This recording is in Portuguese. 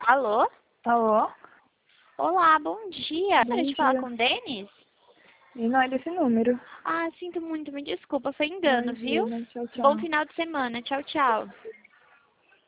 Alô? Alô? Olá, bom dia. Bom Gostaria de falar dia. com o Denis? E não é desse número. Ah, sinto muito, me desculpa, foi Bom engano, dia, viu? tchau, Bom tchau. final de semana, tchau, tchau.